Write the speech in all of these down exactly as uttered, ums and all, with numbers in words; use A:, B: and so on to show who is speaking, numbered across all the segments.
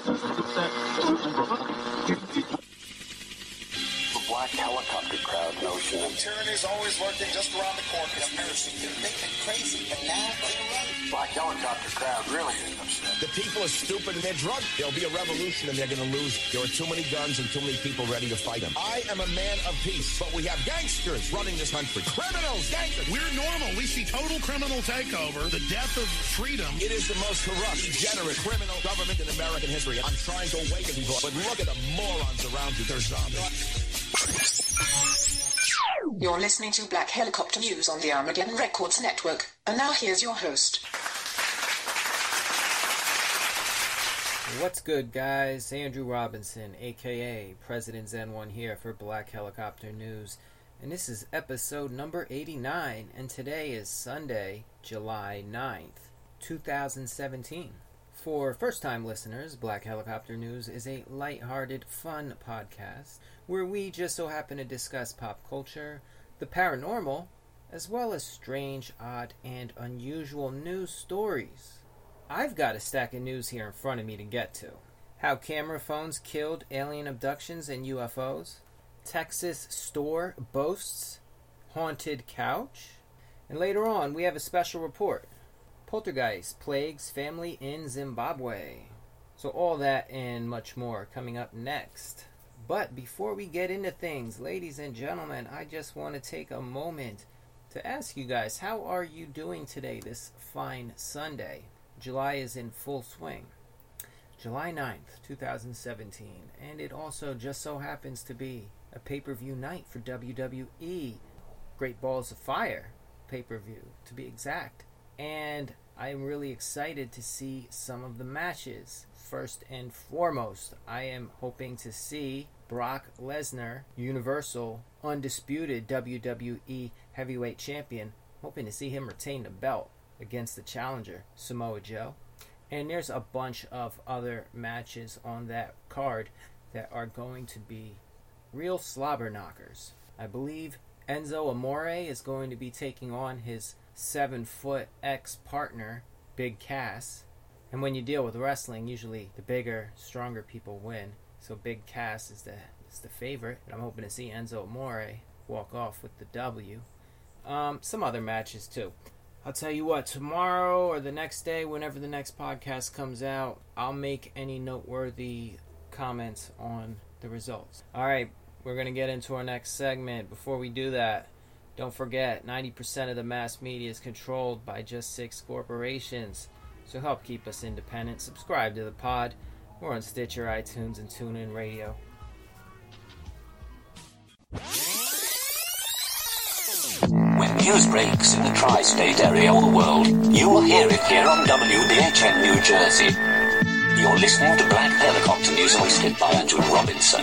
A: The black helicopter crowd notion.
B: Tyranny's always lurking just around the corner. Conspiracy. They've been crazy, but now they're right.
A: Black helicopter crowd really is upset.
C: The people are stupid and they're drunk. There'll be a revolution and they're going to lose. There are too many guns and too many people ready to fight them. I am a man of peace, but we have gangsters running this country. Criminals, gangsters.
D: We're normal. We see total criminal takeover, the death of freedom.
C: It is the most corrupt, degenerate, criminal government in American history. I'm trying to awaken people, but look at the morons around you. They're zombies.
E: You're listening to Black Helicopter News on the Armageddon Records Network. And now here's your host.
F: What's good, guys? Andrew Robinson, aka President Zen one here for Black Helicopter News. And this is episode number eighty-nine, and today is Sunday, July ninth, two thousand seventeen. For first-time listeners, Black Helicopter News is a lighthearted, fun podcast where we just so happen to discuss pop culture, the paranormal, as well as strange, odd, and unusual news stories. I've got a stack of news here in front of me to get to. How camera phones killed alien abductions and U F Os. Texas store boasts haunted couch. And later on, we have a special report. Poltergeist plagues family in Zimbabwe. So all that and much more coming up next. But before we get into things, ladies and gentlemen, I just want to take a moment to ask you guys, how are you doing today, this fine Sunday? July is in full swing. July ninth, two thousand seventeen. And it also just so happens to be a pay-per-view night for W W E. Great Balls of Fire pay-per-view, to be exact. And I'm really excited to see some of the matches. First and foremost, I am hoping to see Brock Lesnar, Universal, undisputed W W E Heavyweight Champion. Hoping to see him retain the belt against the challenger, Samoa Joe. And there's a bunch of other matches on that card that are going to be real slobber knockers. I believe Enzo Amore is going to be taking on his seven-foot ex-partner, Big Cass. And when you deal with wrestling, usually the bigger, stronger people win. So Big Cass is the is the favorite. And I'm hoping to see Enzo Amore walk off with the W. Um, some other matches too. I'll tell you what, tomorrow or the next day, whenever the next podcast comes out, I'll make any noteworthy comments on the results. Alright, we're going to get into our next segment. Before we do that, don't forget, ninety percent of the mass media is controlled by just six corporations. So help keep us independent. Subscribe to the pod. We're on Stitcher, iTunes, and TuneIn Radio.
G: When news breaks in the tri-state area or the world, you will hear it here on W B H N New Jersey. You're listening to Black Helicopter News hosted by Andrew Robinson.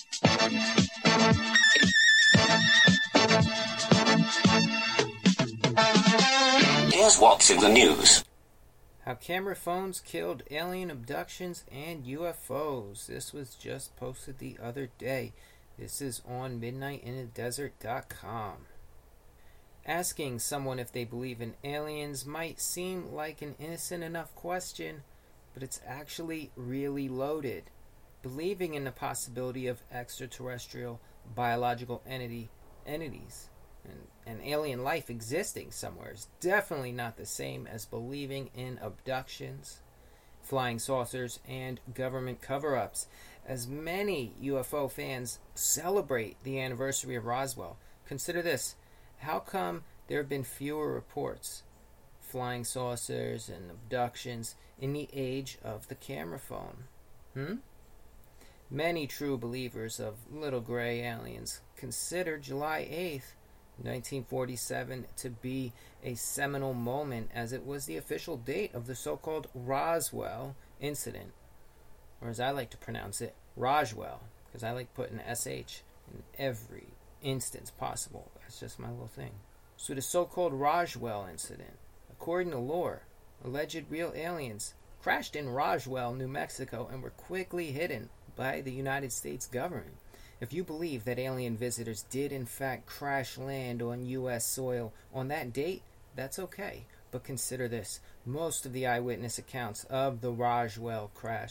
G: Here's what's in the news.
F: How camera phones killed alien abductions and U F Os. This was just posted the other day. This is on midnight in the desert dot com. Asking someone if they believe in aliens might seem like an innocent enough question, but it's actually really loaded. Believing in the possibility of extraterrestrial biological entity entities and, and alien life existing somewhere is definitely not the same as believing in abductions, flying saucers, and government cover-ups. As many U F O fans celebrate the anniversary of Roswell, consider this. How come there have been fewer reports, flying saucers and abductions, in the age of the camera phone? Hmm? Many true believers of little gray aliens consider July eighth, nineteen forty-seven to be a seminal moment, as it was the official date of the so-called Roswell incident. Or as I like to pronounce it, Roswell, because I like putting S H in every instance possible. That's just my little thing. So the so-called Roswell incident, according to lore, alleged real aliens crashed in Roswell, New Mexico, and were quickly hidden by the United States government. If you believe that alien visitors did in fact crash land on U S soil on that date, that's okay. But consider this. Most of the eyewitness accounts of the Roswell crash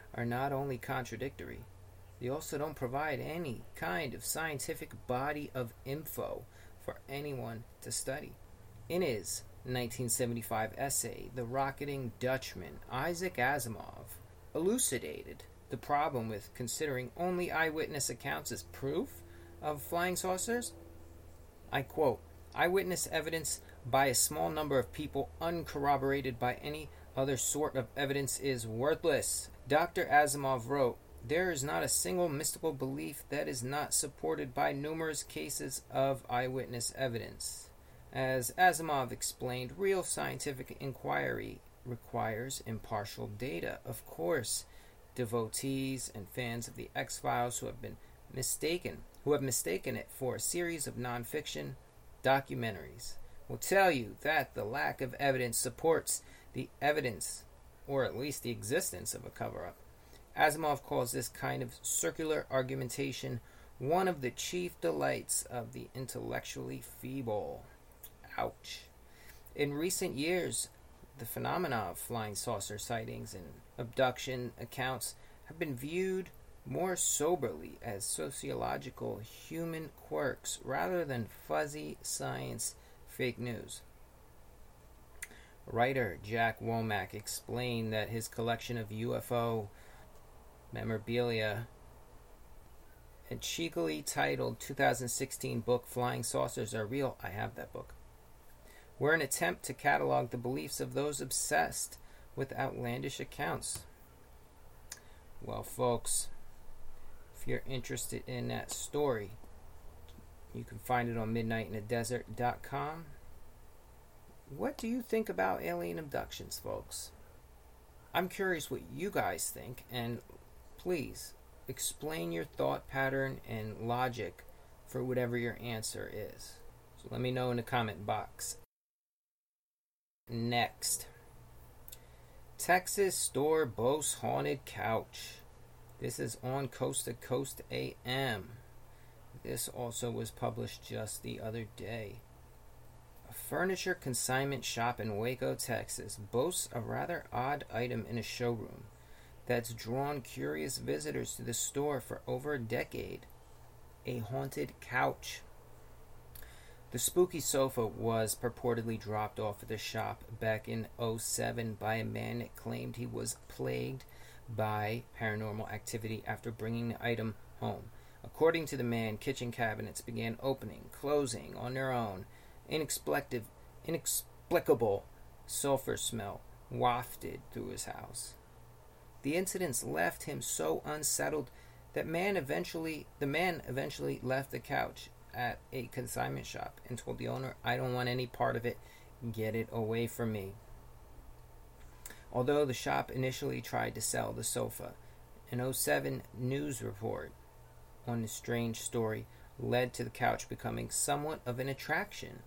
F: are not only contradictory, they also don't provide any kind of scientific body of info for anyone to study. In his nineteen seventy-five essay, The Rocketing Dutchman, Isaac Asimov elucidated the problem with considering only eyewitness accounts as proof of flying saucers. I quote, "Eyewitness evidence by a small number of people uncorroborated by any other sort of evidence is worthless." Doctor Asimov wrote, "There is not a single mystical belief that is not supported by numerous cases of eyewitness evidence." As Asimov explained, real scientific inquiry requires impartial data. Of course, devotees and fans of the X-Files who have been mistaken, who have mistaken it for a series of non-fiction documentaries will tell you that the lack of evidence supports the evidence, or at least the existence, of a cover-up. Asimov calls this kind of circular argumentation one of the chief delights of the intellectually feeble. Ouch. In recent years, the phenomena of flying saucer sightings and abduction accounts have been viewed more soberly as sociological human quirks rather than fuzzy science fake news. Writer Jack Womack explained that his collection of U F O memorabilia and cheekily titled two thousand sixteen book Flying Saucers Are Real, I have that book, were an attempt to catalog the beliefs of those obsessed with outlandish accounts. Well, folks, if you're interested in that story, you can find it on midnight in the desert dot com. What do you think about alien abductions, folks? I'm curious what you guys think, and please explain your thought pattern and logic for whatever your answer is. So let me know in the comment box. Next, Texas store boasts haunted couch. This is on Coast to Coast A M. This also was published just the other day. A furniture consignment shop in Waco, Texas boasts a rather odd item in a showroom that's drawn curious visitors to the store for over a decade. A haunted couch. The spooky sofa was purportedly dropped off at the shop back in oh seven by a man that claimed he was plagued by paranormal activity after bringing the item home. According to the man, kitchen cabinets began opening, closing on their own. Inexplicable, inexplicable sulfur smell wafted through his house. The incidents left him so unsettled that man eventually, the man eventually left the couch at a consignment shop and told the owner, "I don't want any part of it. Get it away from me." Although the shop initially tried to sell the sofa, an oh seven news report on the strange story led to the couch becoming somewhat of an attraction.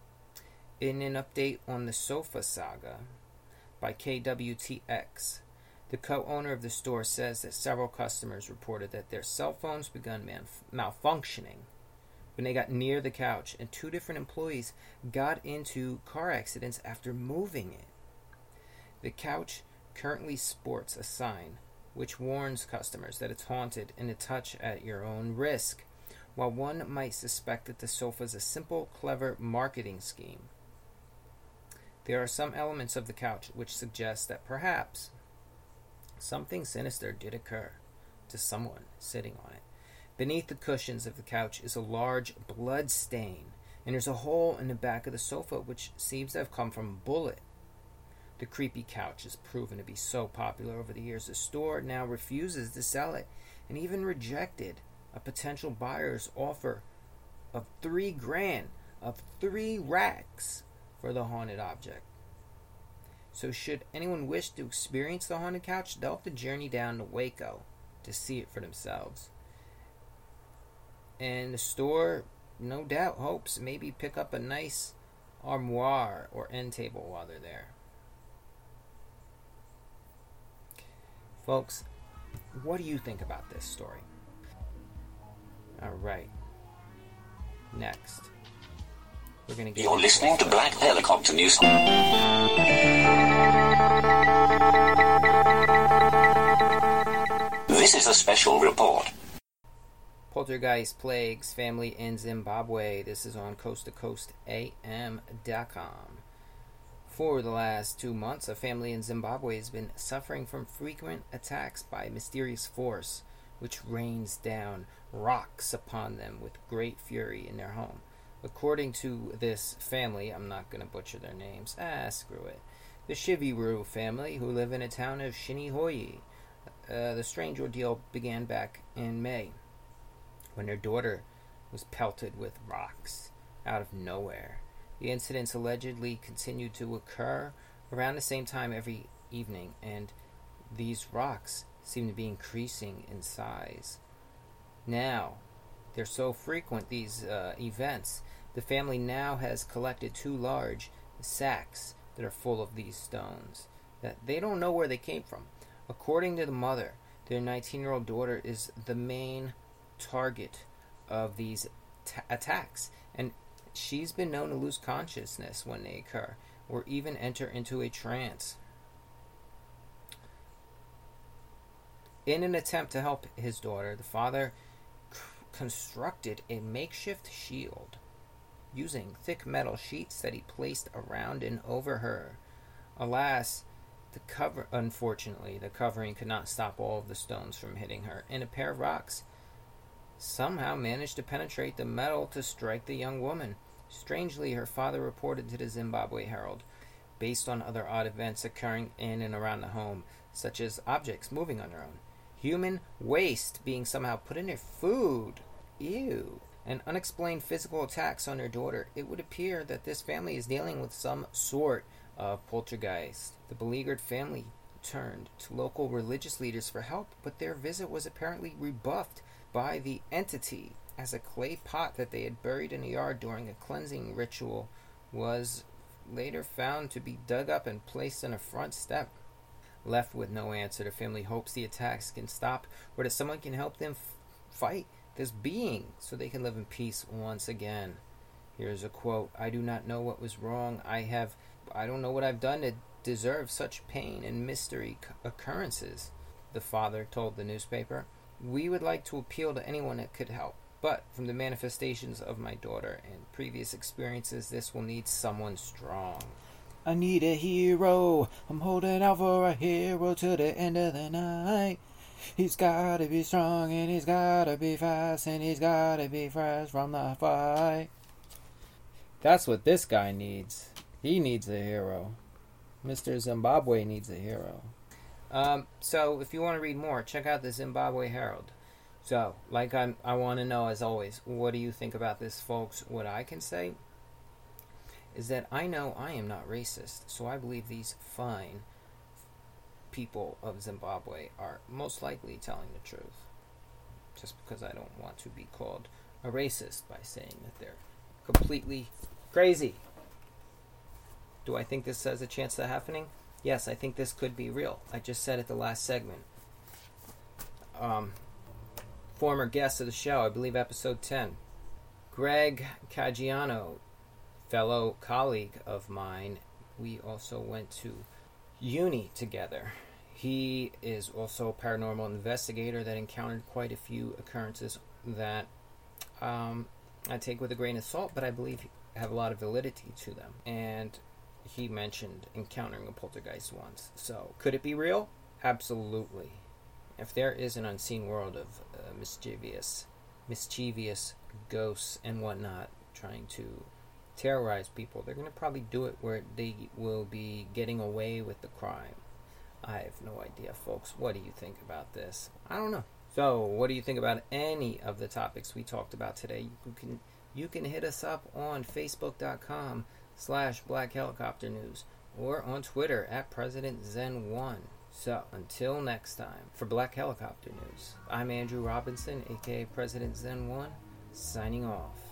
F: In an update on the sofa saga by K W T X, the co-owner of the store says that several customers reported that their cell phones began malf- malfunctioning when they got near the couch, and two different employees got into car accidents after moving it. The couch currently sports a sign which warns customers that it's haunted and to touch at your own risk. While one might suspect that the sofa is a simple, clever marketing scheme, there are some elements of the couch which suggest that perhaps something sinister did occur to someone sitting on it. Beneath the cushions of the couch is a large blood stain, and there's a hole in the back of the sofa which seems to have come from a bullet. The creepy couch has proven to be so popular over the years, the store now refuses to sell it, and even rejected a potential buyer's offer of three grand, of three racks for the haunted object. So should anyone wish to experience the haunted couch, they'll have to journey down to Waco to see it for themselves. And the store, no doubt, hopes maybe pick up a nice armoire or end table while they're there. Folks, what do you think about this story? Alright. Next, we're going to get...
G: You're listening to Black Helicopter News. This is a special report.
F: Poltergeist plagues family in Zimbabwe. This is on coast to coast A M dot com. For the last two months, a family in Zimbabwe has been suffering from frequent attacks by a mysterious force, which rains down rocks upon them with great fury in their home. According to this family, I'm not going to butcher their names, ah, screw it, the Shiviru family, who live in a town of Shinihoyi. Uh, the strange ordeal began back in May, when their daughter was pelted with rocks out of nowhere. The incidents allegedly continued to occur around the same time every evening, and these rocks seem to be increasing in size. Now, they're so frequent, these uh, events, the family now has collected two large sacks that are full of these stones that they don't know where they came from. According to the mother, their nineteen-year-old daughter is the main target of these t- attacks, and she's been known to lose consciousness when they occur, or even enter into a trance. In an attempt to help his daughter, the father c- constructed a makeshift shield using thick metal sheets that he placed around and over her. Alas, the cover, unfortunately, the covering could not stop all of the stones from hitting her, and a pair of rocks somehow managed to penetrate the metal to strike the young woman. Strangely, her father reported to the Zimbabwe Herald, based on other odd events occurring in and around the home, such as objects moving on their own, human waste being somehow put in their food, ew, and unexplained physical attacks on their daughter. It would appear that this family is dealing with some sort of poltergeist. The beleaguered family turned to local religious leaders for help, but their visit was apparently rebuffed by the entity, as a clay pot that they had buried in the yard during a cleansing ritual was later found to be dug up and placed on a front step. Left with no answer, the family hopes the attacks can stop, or that someone can help them f- fight this being so they can live in peace once again. Here's a quote: "I do not know what was wrong. I have, I don't know what I've done to deserve such pain and mystery occurrences," the father told the newspaper. "We would like to appeal to anyone that could help, but from the manifestations of my daughter and previous experiences, this will need someone strong. I need a hero. I'm holding out for a hero to the end of the night. He's gotta be strong, and he's gotta be fast, and he's gotta be fresh from the fight." That's what this guy needs. He needs a hero. Mister Zimbabwe needs a hero. Um, so, if you want to read more, check out the Zimbabwe Herald. So, like I'm, I want to know, as always, what do you think about this, folks? What I can say is that I know I am not racist, so I believe these fine people of Zimbabwe are most likely telling the truth. Just because I don't want to be called a racist by saying that they're completely crazy. Do I think this has a chance of happening? Yes, I think this could be real. I just said it the last segment. Um, former guest of the show, I believe episode ten, Greg Caggiano, fellow colleague of mine. We also went to uni together. He is also a paranormal investigator that encountered quite a few occurrences that um, I take with a grain of salt, but I believe have a lot of validity to them. And he mentioned encountering a poltergeist once. So, could it be real? Absolutely. If there is an unseen world of uh, mischievous, mischievous ghosts and whatnot trying to terrorize people, they're going to probably do it where they will be getting away with the crime. I have no idea, folks. What do you think about this? I don't know. So, what do you think about any of the topics we talked about today? You can you can hit us up on Facebook.com slash Black Helicopter News or on Twitter at President Zen one. So, until next time, for Black Helicopter News, I'm Andrew Robinson, aka President Zen one, signing off.